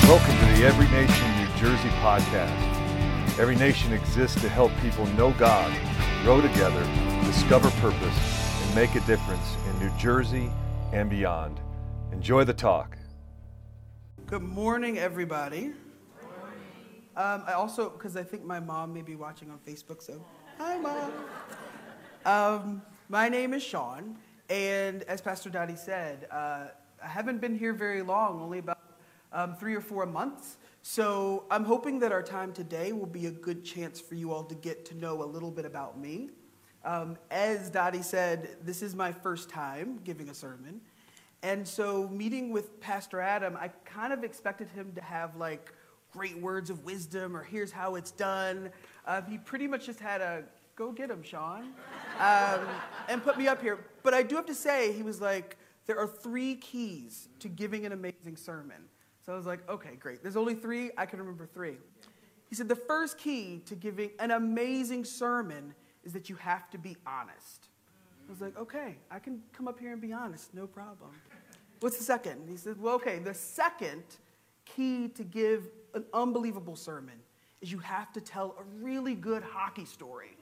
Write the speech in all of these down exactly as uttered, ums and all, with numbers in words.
Welcome to the Every Nation New Jersey podcast. Every Nation exists to help people know God, grow together, discover purpose, and make a difference in New Jersey and beyond. Enjoy the talk. Good morning, everybody. Um, I also, because I think my mom may be watching on Facebook, so hi, Mom. Um, my name is Sean, and as Pastor Dottie said, uh, I haven't been here very long, only about um, three or four months. So I'm hoping that our time today will be a good chance for you all to get to know a little bit about me. Um, as Dottie said, this is my first time giving a sermon. And so meeting with Pastor Adam, I kind of expected him to have like great words of wisdom or here's how it's done. Uh, he pretty much just had a go get him, Sean, um, and put me up here. But I do have to say, he was like, there are three keys to giving an amazing sermon. So I was like, okay, great. There's only three. I can remember three. He said the first key to giving an amazing sermon is that you have to be honest. I was like, okay, I can come up here and be honest, no problem. What's the second? He said, well, okay, the second key to give an unbelievable sermon is you have to tell a really good hockey story.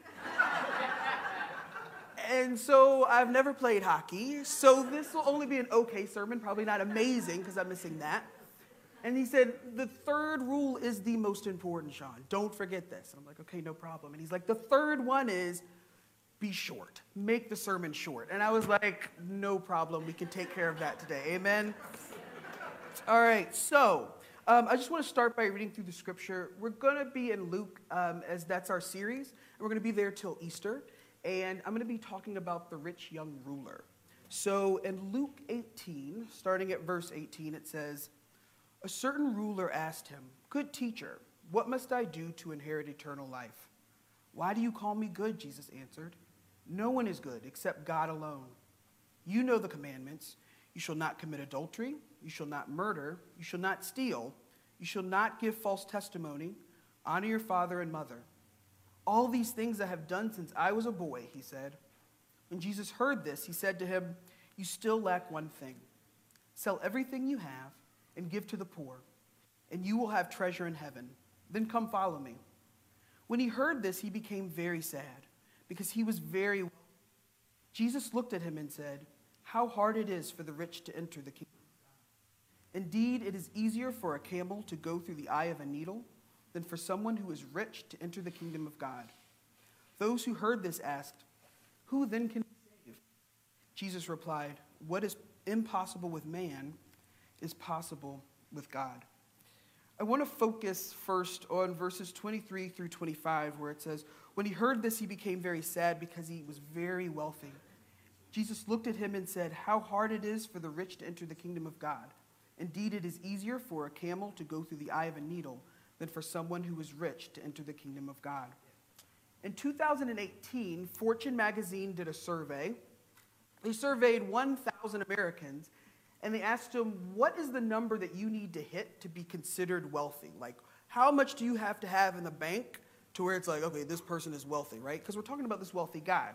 And so I've never played hockey, so this will only be an okay sermon, probably not amazing because I'm missing that. And he said, the third rule is the most important, Sean. Don't forget this. And I'm like, okay, no problem. And he's like, the third one is be short. Make the sermon short. And I was like, no problem. We can take care of that today. Amen? All right, so um, I just want to start by reading through the scripture. We're going to be in Luke, um, as that's our series. And we're going to be there till Easter. And I'm going to be talking about the rich young ruler. So in Luke eighteen, starting at verse eighteen, it says, a certain ruler asked him, good teacher, what must I do to inherit eternal life? Why do you call me good? Jesus answered. No one is good except God alone. You know the commandments. You shall not commit adultery. You shall not murder. You shall not steal. You shall not give false testimony. Honor your father and mother. All these things I have done since I was a boy, he said. When Jesus heard this, he said to him, you still lack one thing. Sell everything you have and give to the poor, and you will have treasure in heaven. Then come follow me. When he heard this, he became very sad, because he was very wealthy. Jesus looked at him and said, how hard it is for the rich to enter the kingdom of God. Indeed, it is easier for a camel to go through the eye of a needle than for someone who is rich to enter the kingdom of God. Those who heard this asked, who then can be saved? Jesus replied, what is impossible with man is possible with God. I want to focus first on verses twenty-three through twenty-five, where it says, when he heard this, he became very sad because he was very wealthy. Jesus looked at him and said, how hard it is for the rich to enter the kingdom of God. Indeed, it is easier for a camel to go through the eye of a needle than for someone who is rich to enter the kingdom of God. In two thousand eighteen, Fortune magazine did a survey. They surveyed one thousand Americans, and they asked them, what is the number that you need to hit to be considered wealthy? Like, how much do you have to have in the bank to where it's like, okay, this person is wealthy, right? Because we're talking about this wealthy guy.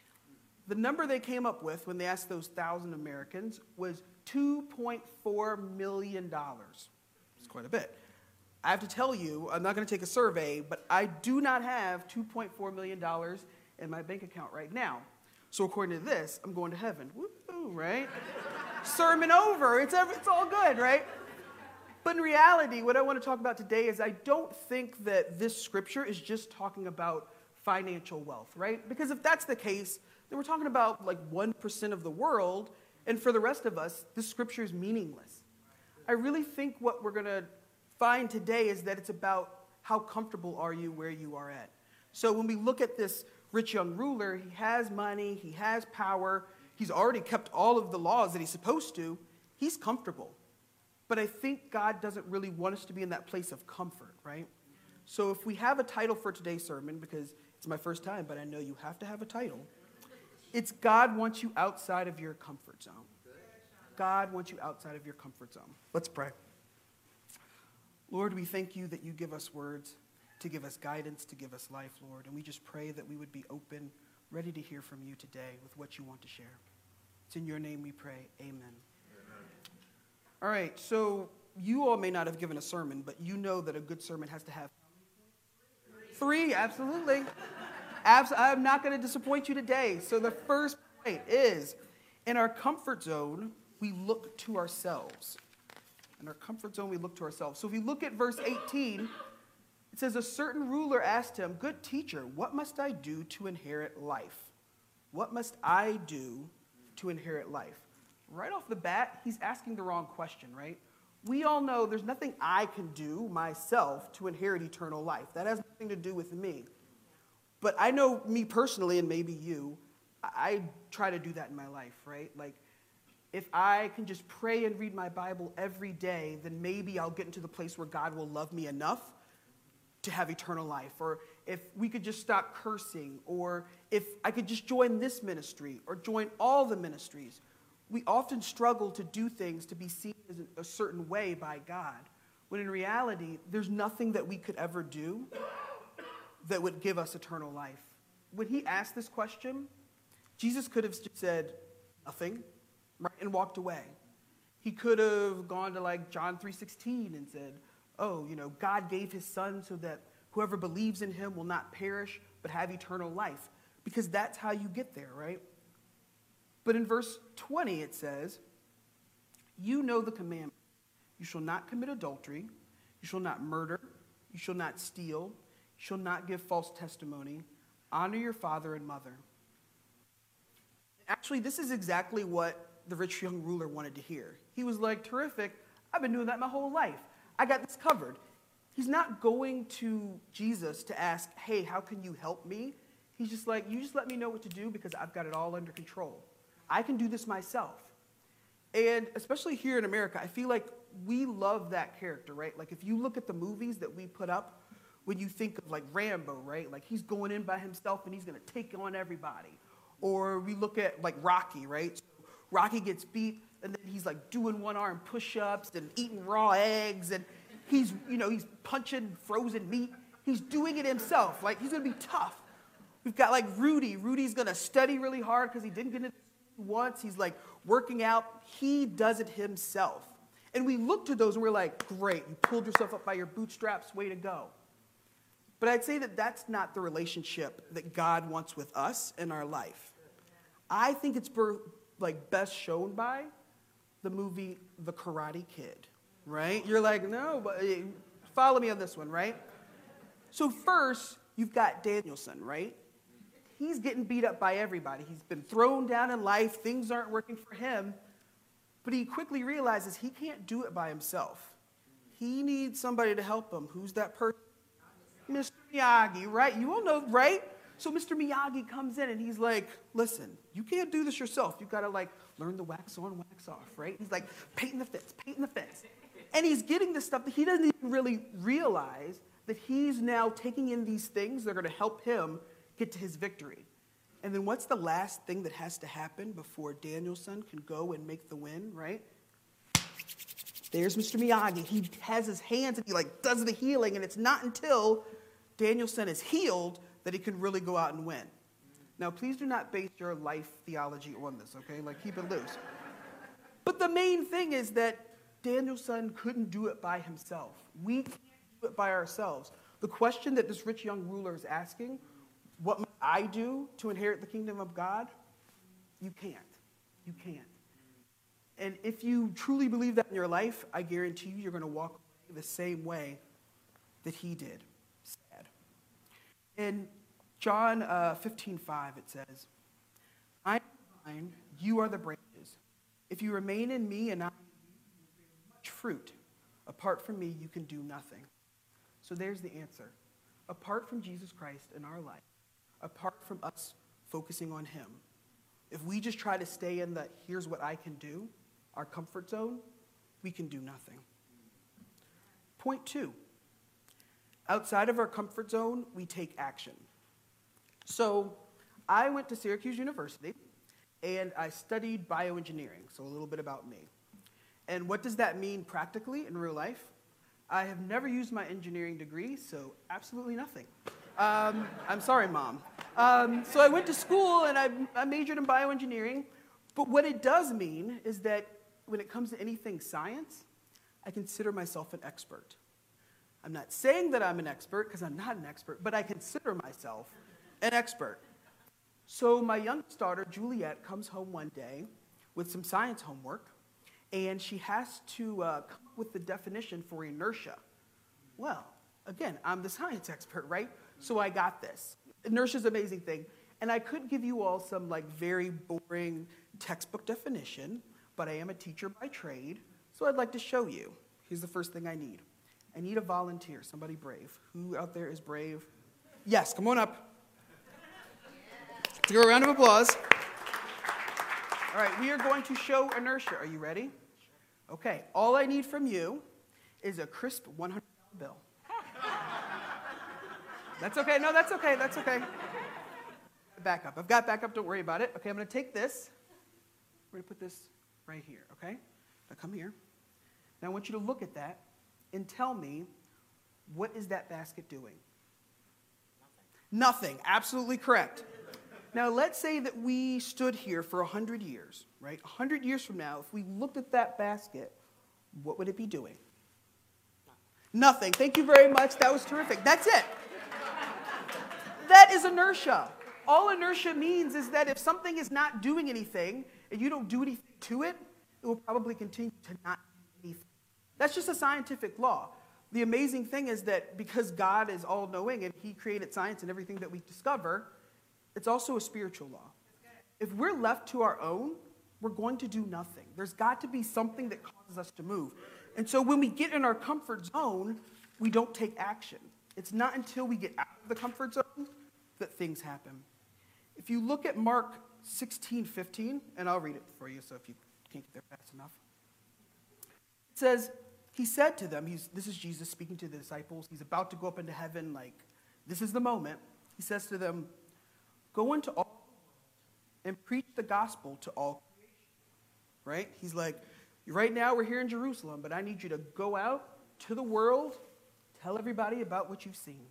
The number they came up with when they asked those one thousand Americans was two point four million dollars. It's quite a bit. I have to tell you, I'm not going to take a survey, but I do not have two point four million dollars in my bank account right now. So according to this, I'm going to heaven. Woo-hoo, right? Sermon over. It's, every, it's all good, right? But in reality, what I want to talk about today is I don't think that this scripture is just talking about financial wealth, right? Because if that's the case, then we're talking about like one percent of the world, and for the rest of us, this scripture is meaningless. I really think what we're going to find today is that it's about how comfortable are you where you are at. So when we look at this rich young ruler, he has money, he has power, he's already kept all of the laws that he's supposed to, he's comfortable. But I think God doesn't really want us to be in that place of comfort, right? So if we have a title for today's sermon, because it's my first time, but I know you have to have a title, it's God wants you outside of your comfort zone. God wants you outside of your comfort zone. Let's pray. Lord, we thank you that you give us words to give us guidance, to give us life, Lord. And we just pray that we would be open, ready to hear from you today with what you want to share. It's in your name we pray. Amen. Amen. All right, so you all may not have given a sermon, but you know that a good sermon has to have three, absolutely. Abs- I'm not going to disappoint you today. So the first point is, in our comfort zone, we look to ourselves. In our comfort zone, we look to ourselves. So if you look at verse eighteen, it says, a certain ruler asked him, good teacher, what must I do to inherit life? What must I do to inherit life? Right off the bat, he's asking the wrong question, right? We all know there's nothing I can do myself to inherit eternal life. That has nothing to do with me. But I know me personally, and maybe you, I try to do that in my life, right? Like, if I can just pray and read my Bible every day, then maybe I'll get into the place where God will love me enough to have eternal life. Or if we could just stop cursing, or if I could just join this ministry, or join all the ministries. We often struggle to do things to be seen as a certain way by God, when in reality, there's nothing that we could ever do that would give us eternal life. When he asked this question, Jesus could have just said nothing, right, and walked away. He could have gone to like John three sixteen and said, oh, you know, God gave his son so that whoever believes in him will not perish but have eternal life, because that's how you get there, right? But in verse twenty, it says, you know the commandment. You shall not commit adultery. You shall not murder. You shall not steal. You shall not give false testimony. Honor your father and mother. Actually, this is exactly what the rich young ruler wanted to hear. He was like, terrific. I've been doing that my whole life. I got this covered. He's not going to Jesus to ask, hey, how can you help me? He's just like, you just let me know what to do because I've got it all under control. I can do this myself. And especially here in America, I feel like we love that character, right? Like if you look at the movies that we put up, when you think of like Rambo, right? Like he's going in by himself and he's going to take on everybody. Or we look at like Rocky, right? So Rocky gets beat and then he's like doing one arm push-ups and eating raw eggs and he's, you know, he's punching frozen meat. He's doing it himself. Like he's going to be tough. We've got like Rudy. Rudy's going to study really hard because he didn't get it once. He's like working out. He does it himself. And we look to those and we're like, great, you pulled yourself up by your bootstraps, way to go. But I'd say that that's not the relationship that God wants with us in our life. I think it's per, like best shown by the movie The Karate Kid, right? You're like, no, but follow me on this one, right? So first, you've got Daniel-san, right? He's getting beat up by everybody. He's been thrown down in life. Things aren't working for him. But he quickly realizes he can't do it by himself. He needs somebody to help him. Who's that person? Mister Miyagi, right? You all know, right? So Mister Miyagi comes in and he's like, listen, you can't do this yourself. You've got to like learn the wax on, wax off, right? He's like, painting the fence, painting the fence. And he's getting this stuff that he doesn't even really realize that he's now taking in these things that are going to help him get to his victory. And then what's the last thing that has to happen before Daniel-san can go and make the win, right? There's Mister Miyagi. He has his hands and he like does the healing, and it's not until Daniel-san is healed that he can really go out and win. Now, please do not base your life theology on this, okay? Like, keep it loose. But the main thing is that Daniel-san couldn't do it by himself. We can't do it by ourselves. The question that this rich young ruler is asking, what must I do to inherit the kingdom of God? You can't. You can't. And if you truly believe that in your life, I guarantee you you're going to walk away the same way that he did. Sad. In John uh, fifteen five, it says, I am the vine, you are the branches. If you remain in me and I in you, you will bear much fruit. Apart from me, you can do nothing. So there's the answer. Apart from Jesus Christ in our life, apart from us focusing on him, if we just try to stay in the here's what I can do, our comfort zone, we can do nothing. Point two, outside of our comfort zone, we take action. So I went to Syracuse University, and I studied bioengineering, so a little bit about me. And what does that mean practically in real life? I have never used my engineering degree, so absolutely nothing. Um, I'm sorry, Mom. Um, so I went to school, and I, I majored in bioengineering. But what it does mean is that when it comes to anything science, I consider myself an expert. I'm not saying that I'm an expert because I'm not an expert, but I consider myself an expert. So my youngest daughter, Juliet, comes home one day with some science homework, and she has to uh, come up with the definition for inertia. Well, again, I'm the science expert, right? So I got this. Inertia is an amazing thing. And I could give you all some like very boring textbook definition, but I am a teacher by trade, so I'd like to show you. Here's the first thing I need. I need a volunteer, somebody brave. Who out there is brave? Yes, come on up. Let's give a round of applause. All right, we are going to show inertia. Are you ready? Okay, all I need from you is a crisp one hundred dollar bill. That's okay. No, that's okay. That's okay. Backup. I've got backup. Don't worry about it. Okay, I'm going to take this. We're going to put this right here, okay? Now come here. Now I want you to look at that and tell me, what is that basket doing? Nothing. Nothing. Absolutely correct. Now let's say that we stood here for one hundred years, right? one hundred years from now, if we looked at that basket, what would it be doing? Nothing. Thank you very much. That was terrific. That's it. That is inertia. All inertia means is that if something is not doing anything and you don't do anything to it, it will probably continue to not do anything. That's just a scientific law. The amazing thing is that because God is all-knowing and he created science and everything that we discover, it's also a spiritual law. If we're left to our own, we're going to do nothing. There's got to be something that causes us to move. And so when we get in our comfort zone, we don't take action. It's not until we get out of the comfort zone that things happen. If you look at Mark sixteen fifteen, and I'll read it for you, so if you can't get there fast enough. It says, he said to them, he's, this is Jesus speaking to the disciples. He's about to go up into heaven, like, this is the moment. He says to them, go into all and preach the gospel to all creation. Right? He's like, right now we're here in Jerusalem, but I need you to go out to the world, tell everybody about what you've seen.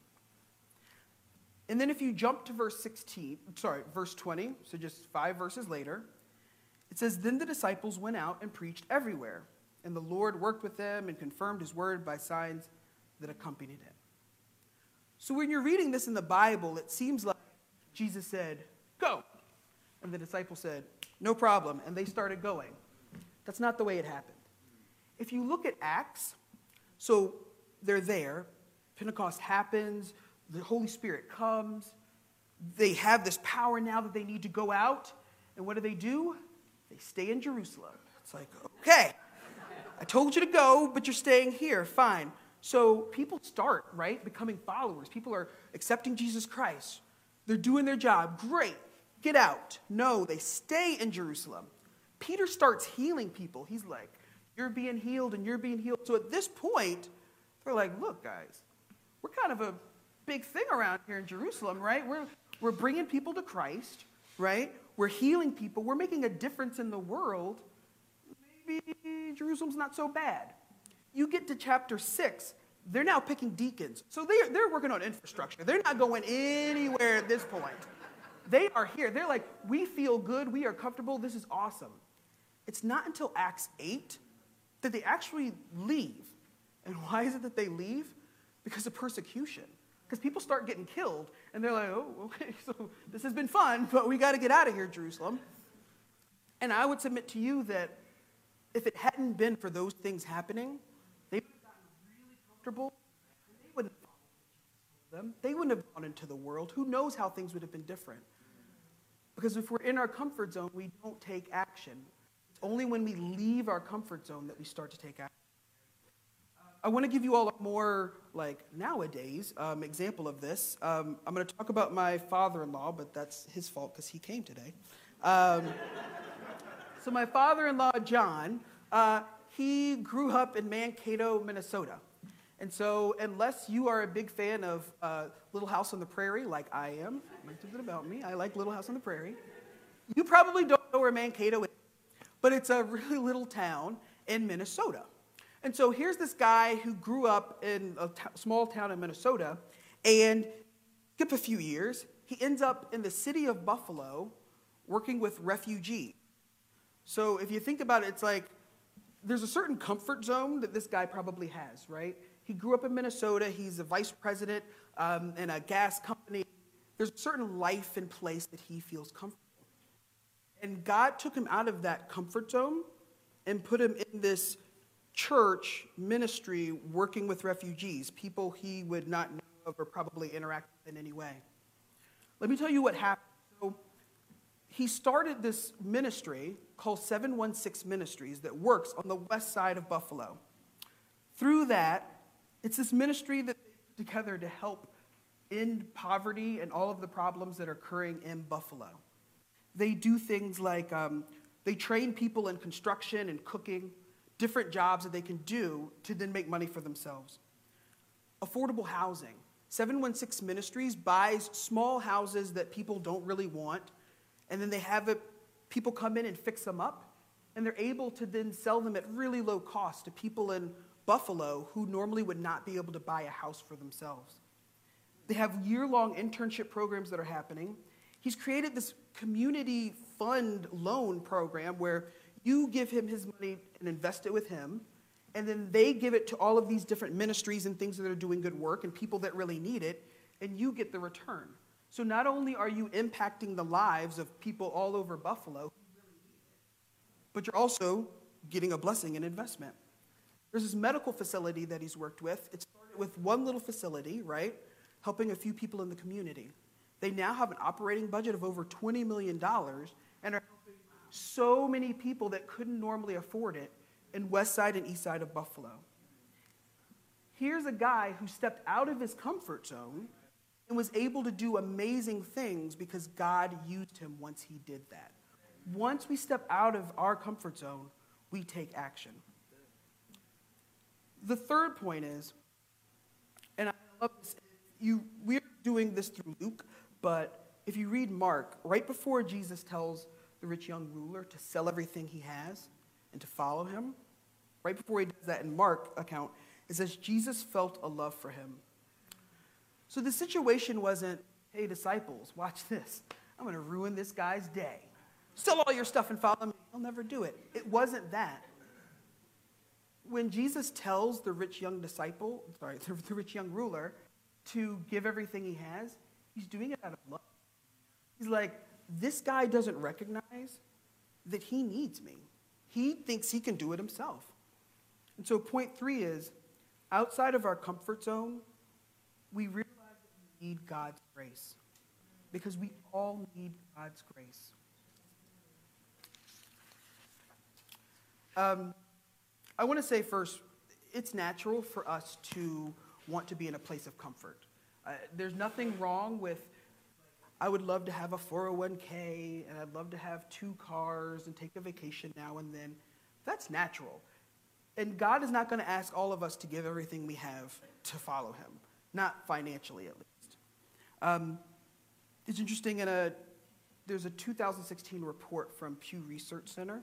And then if you jump to verse sixteen, sorry, verse twenty, so just five verses later, it says, then the disciples went out and preached everywhere, and the Lord worked with them and confirmed his word by signs that accompanied it. So when you're reading this in the Bible, it seems like Jesus said, go. And the disciples said, no problem. And they started going. That's not the way it happened. If you look at Acts, so they're there, Pentecost happens, the Holy Spirit comes, they have this power now that they need to go out, and what do they do? They stay in Jerusalem. It's like, okay, I told you to go, but you're staying here, fine. So people start, right, becoming followers. People are accepting Jesus Christ. They're doing their job. Great, get out. No, they stay in Jerusalem. Peter starts healing people. He's like, you're being healed and you're being healed. So at this point, they're like, look, guys, we're kind of a big thing around here in Jerusalem, right? We're, we're bringing people to Christ, right? We're healing people. We're making a difference in the world. Maybe Jerusalem's not so bad. You get to chapter six, they're now picking deacons. So they're, they're working on infrastructure. They're not going anywhere at this point. They are here. They're like, we feel good. We are comfortable. This is awesome. It's not until Acts eight that they actually leave. And why is it that they leave? Because of persecution. Because people start getting killed, and they're like, oh, okay, so this has been fun, but we got to get out of here, Jerusalem. And I would submit to you that if it hadn't been for those things happening, they would have gotten really comfortable, and they wouldn't have followed them. They wouldn't have gone into the world. Who knows how things would have been different? Because if we're in our comfort zone, we don't take action. It's only when we leave our comfort zone that we start to take action. I want to give you all a more, like, nowadays um, example of this. Um, I'm going to talk about my father-in-law, but that's his fault because he came today. Um, so my father-in-law, John, uh, he grew up in Mankato, Minnesota. And so unless you are a big fan of uh, Little House on the Prairie, like I am, that's a bit about me, I like Little House on the Prairie, you probably don't know where Mankato is, but it's a really little town in Minnesota. And so here's this guy who grew up in a t- small town in Minnesota, and skip a few years, he ends up in the city of Buffalo working with refugees. So if you think about it, it's like there's a certain comfort zone that this guy probably has, right? He grew up in Minnesota. He's a vice president um, in a gas company. There's a certain life and place that he feels comfortable. And God took him out of that comfort zone and put him in this church ministry working with refugees, people he would not know of or probably interact with in any way. Let me tell you what happened. So he started this ministry called seven one six Ministries that works on the west side of Buffalo. Through that, it's this ministry that they put together to help end poverty and all of the problems that are occurring in Buffalo. They do things like um, they train people in construction and cooking, different jobs that they can do to then make money for themselves. Affordable housing. seven one six Ministries buys small houses that people don't really want, and then they have it, people come in and fix them up, and they're able to then sell them at really low cost to people in Buffalo who normally would not be able to buy a house for themselves. They have year-long internship programs that are happening. He's created this community fund loan program where you give him his money and invest it with him, and then they give it to all of these different ministries and things that are doing good work and people that really need it, and you get the return. So not only are you impacting the lives of people all over Buffalo, but you're also getting a blessing and investment. There's this medical facility that he's worked with. It started with one little facility, right, helping a few people in the community. They now have an operating budget of over twenty million dollars and are helping so many people that couldn't normally afford it in west side and east side of Buffalo. Here's a guy who stepped out of his comfort zone and was able to do amazing things because God used him once he did that. Once we step out of our comfort zone, we take action. The third point is, and I love this, you, we're doing this through Luke, but if you read Mark, right before Jesus tells the rich young ruler to sell everything he has and to follow him, right before he does that in Mark account, it says Jesus felt a love for him. So the situation wasn't, hey, disciples, watch this. I'm going to ruin this guy's day. Sell all your stuff and follow me. He'll never do it. It wasn't that. When Jesus tells the rich young disciple, sorry, the, the rich young ruler to give everything he has, he's doing it out of love. He's like, this guy doesn't recognize that he needs me. He thinks he can do it himself. And so point three is, outside of our comfort zone, we realize that we need God's grace. Because we all need God's grace. Um, I want to say first, it's natural for us to want to be in a place of comfort. Uh, there's nothing wrong with, I would love to have a four oh one k, and I'd love to have two cars and take a vacation now and then. That's natural. And God is not going to ask all of us to give everything we have to follow him, not financially at least. Um, it's interesting, in a, there's a two thousand sixteen report from Pew Research Center.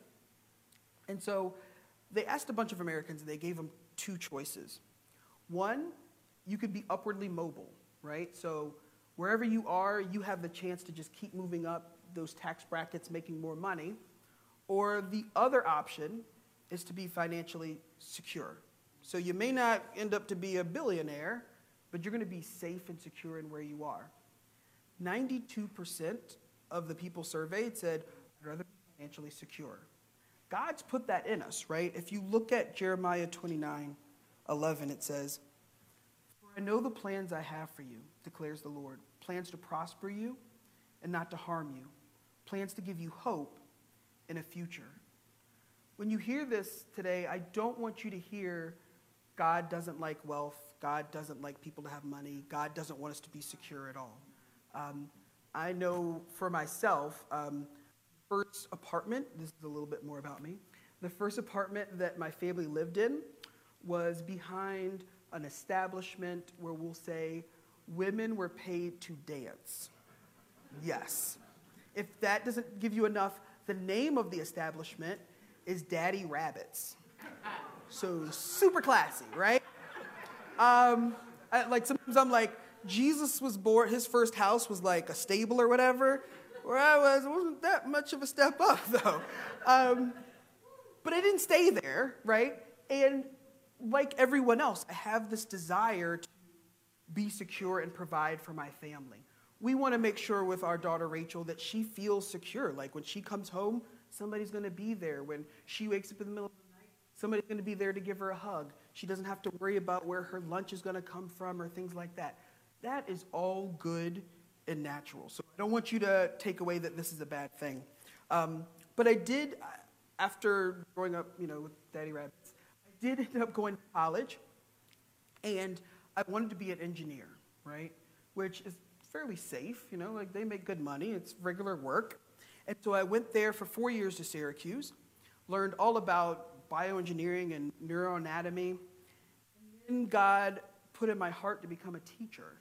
And so they asked a bunch of Americans, and they gave them two choices. One, you could be upwardly mobile, right? So wherever you are, you have the chance to just keep moving up those tax brackets, making more money. Or the other option is to be financially secure. So you may not end up to be a billionaire, but you're going to be safe and secure in where you are. ninety-two percent of the people surveyed said, I'd rather be financially secure. God's put that in us, right? If you look at Jeremiah twenty-nine eleven, it says, For I know the plans I have for you, declares the Lord, plans to prosper you and not to harm you, plans to give you hope in a future. When you hear this today, I don't want you to hear God doesn't like wealth, God doesn't like people to have money, God doesn't want us to be secure at all. Um, I know for myself, um, first apartment, this is a little bit more about me, the first apartment that my family lived in was behind an establishment where we'll say women were paid to dance. Yes. If that doesn't give you enough, the name of the establishment is Daddy Rabbits. So super classy, right? Um, I, like sometimes I'm like, Jesus was born, his first house was like a stable or whatever. Where I was, it wasn't that much of a step up though. Um, But I didn't stay there, right? And like everyone else, I have this desire to be secure and provide for my family. We want to make sure with our daughter Rachel that she feels secure. Like when she comes home, somebody's going to be there. When she wakes up in the middle of the night, somebody's going to be there to give her a hug. She doesn't have to worry about where her lunch is going to come from or things like that. That is all good and natural. So I don't want you to take away that this is a bad thing. Um, but I did, after growing up, you know, with Daddy Rabbits, I did end up going to college, and I wanted to be an engineer, right? Which is fairly safe, you know, like they make good money. It's regular work. And so I went there for four years to Syracuse, learned all about bioengineering and neuroanatomy. And then God put in my heart to become a teacher.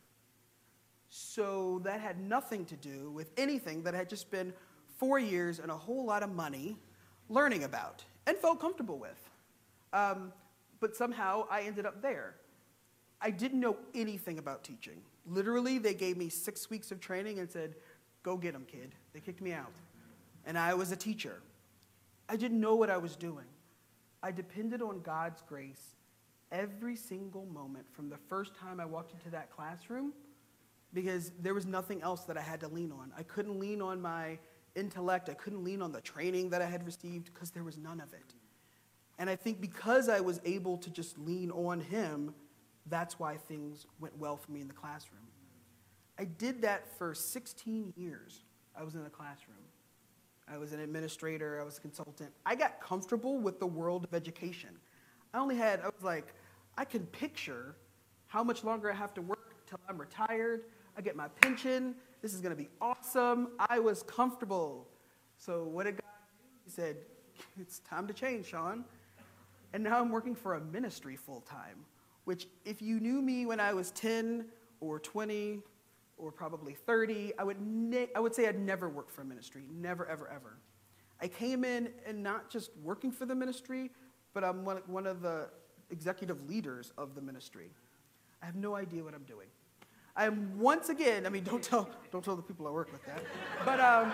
So that had nothing to do with anything that I had just been four years and a whole lot of money learning about and felt comfortable with. Um, but somehow I ended up there. I didn't know anything about teaching. Literally, they gave me six weeks of training and said, go get them, kid. They kicked me out. And I was a teacher. I didn't know what I was doing. I depended on God's grace every single moment from the first time I walked into that classroom, because there was nothing else that I had to lean on. I couldn't lean on my intellect. I couldn't lean on the training that I had received because there was none of it. And I think because I was able to just lean on him, that's why things went well for me in the classroom. I did that for sixteen years. I was in the classroom. I was an administrator. I was a consultant. I got comfortable with the world of education. I only had, I was like, I can picture how much longer I have to work till I'm retired. I get my pension. This is going to be awesome. I was comfortable. So what did God do? He said, it's time to change, Sean. And now I'm working for a ministry full time, which if you knew me when I was ten or twenty or probably thirty, I would, ne- I would say I'd never worked for a ministry. Never, ever, ever. I came in and not just working for the ministry, but I'm one, one of the executive leaders of the ministry. I have no idea what I'm doing. I am once again, I mean, don't tell, don't tell the people I work with that, but um,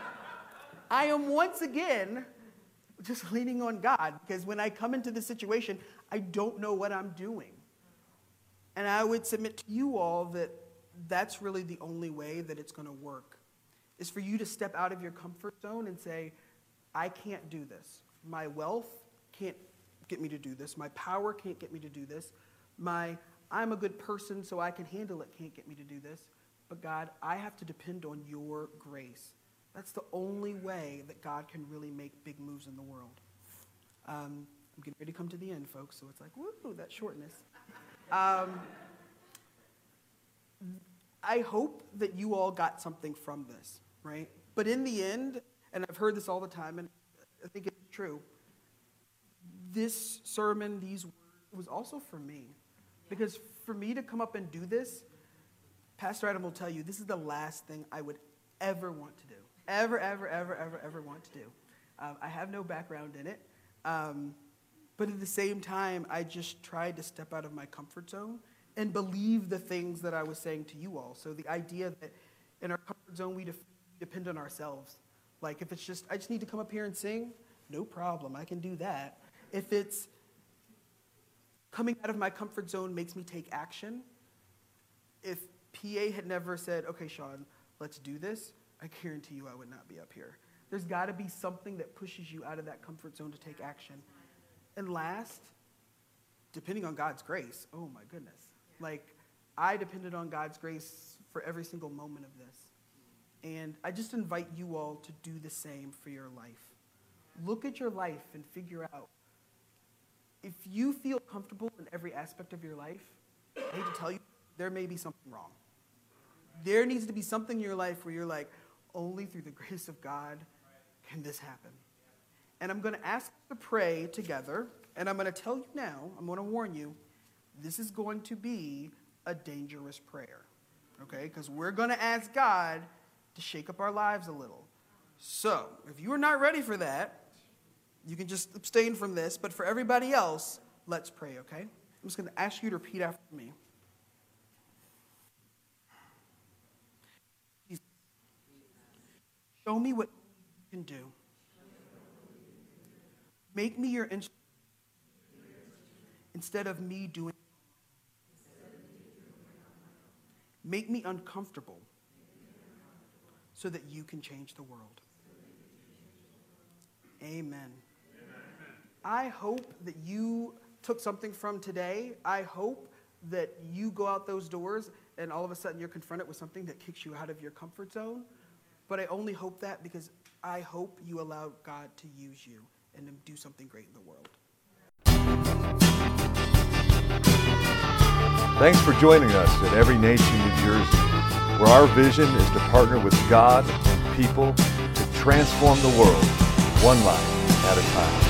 I am once again just leaning on God, because when I come into this situation, I don't know what I'm doing. And I would submit to you all that that's really the only way that it's going to work, is for you to step out of your comfort zone and say, I can't do this. My wealth can't get me to do this. My power can't get me to do this. My I'm a good person, so I can handle it, can't get me to do this. But God, I have to depend on your grace. That's the only way that God can really make big moves in the world. Um, I'm getting ready to come to the end, folks, so it's like, woo, that shortness. Um, I hope that you all got something from this, right? But in the end, and I've heard this all the time, and I think it's true, this sermon, these words, it was also for me. Because for me to come up and do this, Pastor Adam will tell you, this is the last thing I would ever want to do. Ever, ever, ever, ever, ever want to do. Um, I have no background in it. Um, but at the same time, I just tried to step out of my comfort zone and believe the things that I was saying to you all. So the idea that in our comfort zone, we def- depend on ourselves. Like if it's just, I just need to come up here and sing, no problem, I can do that. If it's coming out of my comfort zone makes me take action. If P A had never said, okay, Sean, let's do this, I guarantee you I would not be up here. There's got to be something that pushes you out of that comfort zone to take action. And last, depending on God's grace, oh my goodness. Like, I depended on God's grace for every single moment of this. And I just invite you all to do the same for your life. Look at your life and figure out, if you feel comfortable in every aspect of your life, I hate to tell you, there may be something wrong. There needs to be something in your life where you're like, only through the grace of God can this happen. And I'm going to ask you to pray together, and I'm going to tell you now, I'm going to warn you, this is going to be a dangerous prayer, okay? Because we're going to ask God to shake up our lives a little. So, if you are not ready for that, you can just abstain from this, but for everybody else, let's pray, okay? I'm just going to ask you to repeat after me. Jesus, show me what you can do. Make me your instrument instead of me doing. Make me uncomfortable so that you can change the world. Amen. I hope that you took something from today. I hope that you go out those doors and all of a sudden you're confronted with something that kicks you out of your comfort zone. But I only hope that because I hope you allow God to use you and to do something great in the world. Thanks for joining us at Every Nation, New Jersey, where our vision is to partner with God and people to transform the world one life at a time.